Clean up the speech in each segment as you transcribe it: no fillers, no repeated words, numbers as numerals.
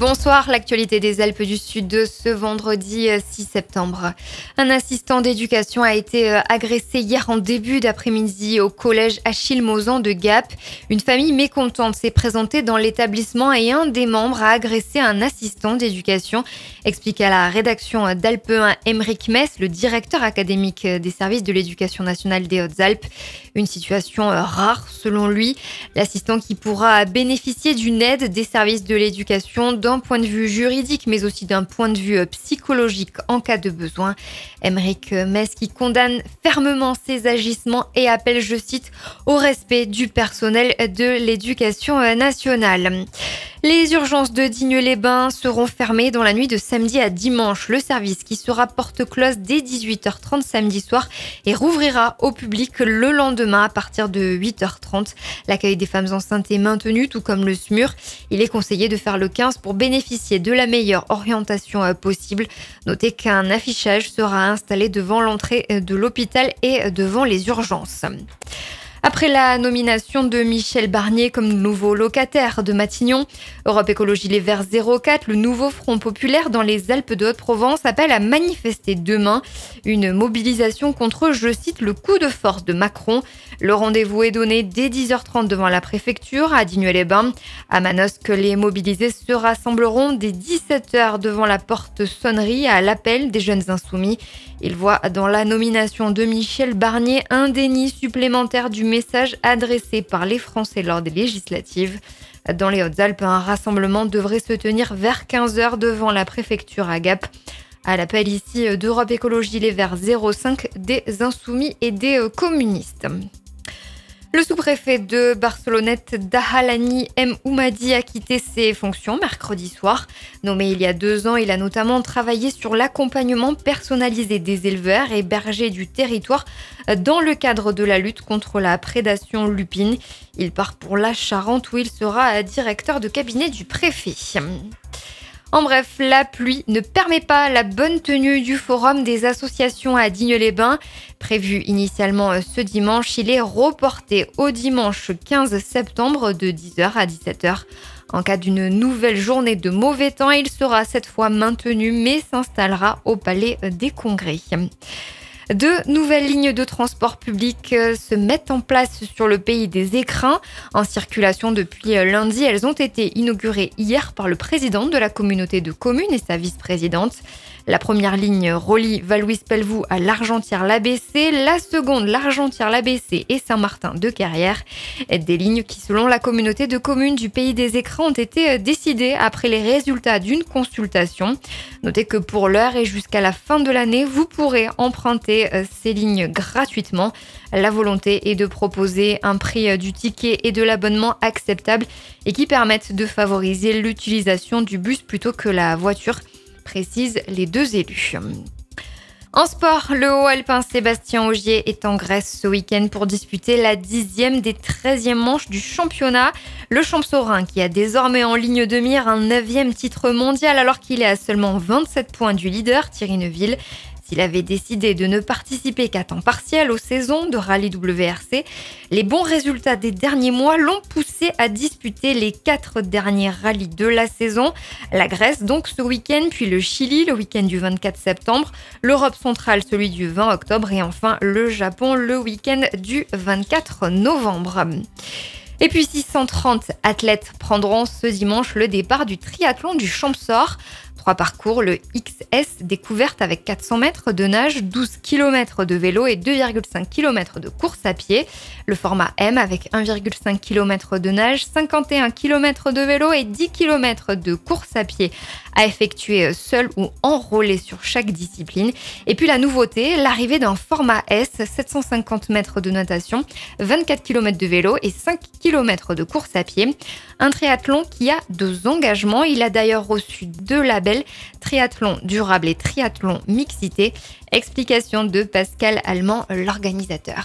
Bonsoir, l'actualité des Alpes du Sud de ce vendredi 6 septembre. Un assistant d'éducation a été agressé hier en début d'après-midi au collège Achille Mauzan de Gap. Une famille mécontente s'est présentée dans l'établissement et un des membres a agressé un assistant d'éducation, explique à la rédaction d'Alpe 1 Émeric Mess, le directeur académique des services de l'éducation nationale des Hautes-Alpes. Une situation rare selon lui. L'assistant qui pourra bénéficier d'une aide des services de l'éducation d'un point de vue juridique, mais aussi d'un point de vue psychologique en cas de besoin. Émeric Mess qui condamne fermement ces agissements et appelle, je cite, au respect du personnel de l'éducation nationale. Les urgences de Digne-les-Bains seront fermées dans la nuit de samedi à dimanche. Le service qui sera porte close dès 18h30 samedi soir et rouvrira au public le lendemain à partir de 8h30. L'accueil des femmes enceintes est maintenu, tout comme le SMUR. Il est conseillé de faire le 15 pour bénéficier de la meilleure orientation possible. Notez qu'un affichage sera installé devant l'entrée de l'hôpital et devant les urgences. Après la nomination de Michel Barnier comme nouveau locataire de Matignon, Europe Écologie Les Verts 04, le nouveau Front populaire dans les Alpes de Haute-Provence, appelle à manifester demain. Une mobilisation contre, je cite, le coup de force de Macron. Le rendez-vous est donné dès 10h30 devant la préfecture à Digne-les-Bains. À Manosque, les mobilisés se rassembleront dès 17h devant la porte-sonnerie à l'appel des Jeunes Insoumis. Ils voient dans la nomination de Michel Barnier un déni supplémentaire du message adressé par les Français lors des législatives. Dans les Hautes-Alpes, un rassemblement devrait se tenir vers 15h devant la préfecture à Gap. À l'appel ici d'Europe Écologie Les Verts 05, des Insoumis et des communistes. Le sous-préfet de Barcelonnette, Dahalani M. Oumadi, a quitté ses fonctions mercredi soir. Nommé il y a 2 ans, il a notamment travaillé sur l'accompagnement personnalisé des éleveurs et bergers du territoire dans le cadre de la lutte contre la prédation lupine. Il part pour la Charente où il sera directeur de cabinet du préfet. En bref, la pluie ne permet pas la bonne tenue du forum des associations à Digne-les-Bains. Prévu initialement ce dimanche, il est reporté au dimanche 15 septembre de 10h à 17h. En cas d'une nouvelle journée de mauvais temps, il sera cette fois maintenu mais s'installera au Palais des Congrès. 2 nouvelles lignes de transport public se mettent en place sur le pays des écrins. En circulation depuis lundi, elles ont été inaugurées hier par le président de la communauté de communes et sa vice-présidente. La première ligne relie Val-Louis-Pelvoux à l'Argentière-l'ABC, la seconde l'Argentière-l'ABC et Saint-Martin-de-Carrière. Des lignes qui, selon la communauté de communes du pays des écrins, ont été décidées après les résultats d'une consultation. Notez que pour l'heure et jusqu'à la fin de l'année, vous pourrez emprunter ces lignes gratuitement. La volonté est de proposer un prix du ticket et de l'abonnement acceptable et qui permettent de favoriser l'utilisation du bus plutôt que la voiture, précisent les 2 élus. En sport, le haut alpin Sébastien Ogier est en Grèce ce week-end pour disputer la 10e des 13e manches du championnat. Le Champsaurin qui a désormais en ligne de mire un 9e titre mondial alors qu'il est à seulement 27 points du leader Thierry Neuville. S'il avait décidé de ne participer qu'à temps partiel aux saisons de Rallye WRC, les bons résultats des derniers mois l'ont poussé à disputer les 4 derniers rallyes de la saison. La Grèce donc ce week-end, puis le Chili le week-end du 24 septembre, l'Europe centrale celui du 20 octobre et enfin le Japon le week-end du 24 novembre. Et puis 630 athlètes prendront ce dimanche le départ du triathlon du Champsaur. 3 parcours, le XS découverte avec 400 mètres de nage, 12 km de vélo et 2,5 km de course à pied. Le format M avec 1,5 km de nage, 51 km de vélo et 10 km de course à pied à effectuer seul ou enrôlé sur chaque discipline. Et puis la nouveauté, l'arrivée d'un format S, 750 mètres de natation, 24 km de vélo et 5 km de course à pied. Un triathlon qui a 2 engagements. Il a d'ailleurs reçu 2 labels, triathlon durable et triathlon mixité. Explication de Pascal Allemand, l'organisateur.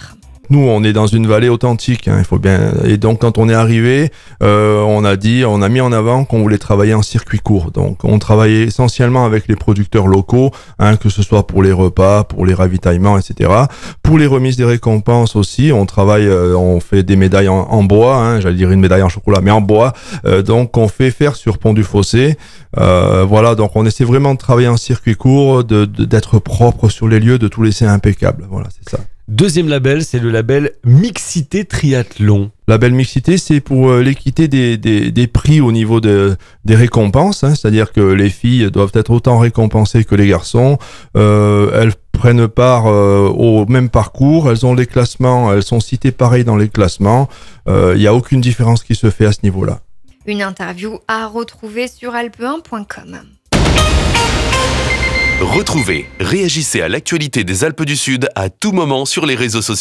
nous, on est dans une vallée authentique, il faut bien. Et donc, quand on est arrivé, on a mis en avant qu'on voulait travailler en circuit court. Donc, on travaillait essentiellement avec les producteurs locaux, que ce soit pour les repas, pour les ravitaillements, etc. Pour les remises des récompenses aussi, on fait des médailles en bois, j'allais dire une médaille en chocolat, mais en bois. Donc, on fait faire sur Pont du Fossé. Voilà, donc on essaie vraiment de travailler en circuit court, d'être propre sur les lieux, de tout laisser impeccable. Voilà, c'est ça. Deuxième label, c'est le label Mixité Triathlon. Label mixité, c'est pour l'équité des prix au niveau des récompenses, c'est-à-dire que les filles doivent être autant récompensées que les garçons. Elles prennent part au même parcours, elles ont les classements, elles sont citées pareil dans les classements. Il n'y a aucune différence qui se fait à ce niveau-là. Une interview à retrouver sur alpe1.com. Retrouvez, réagissez à l'actualité des Alpes du Sud à tout moment sur les réseaux sociaux.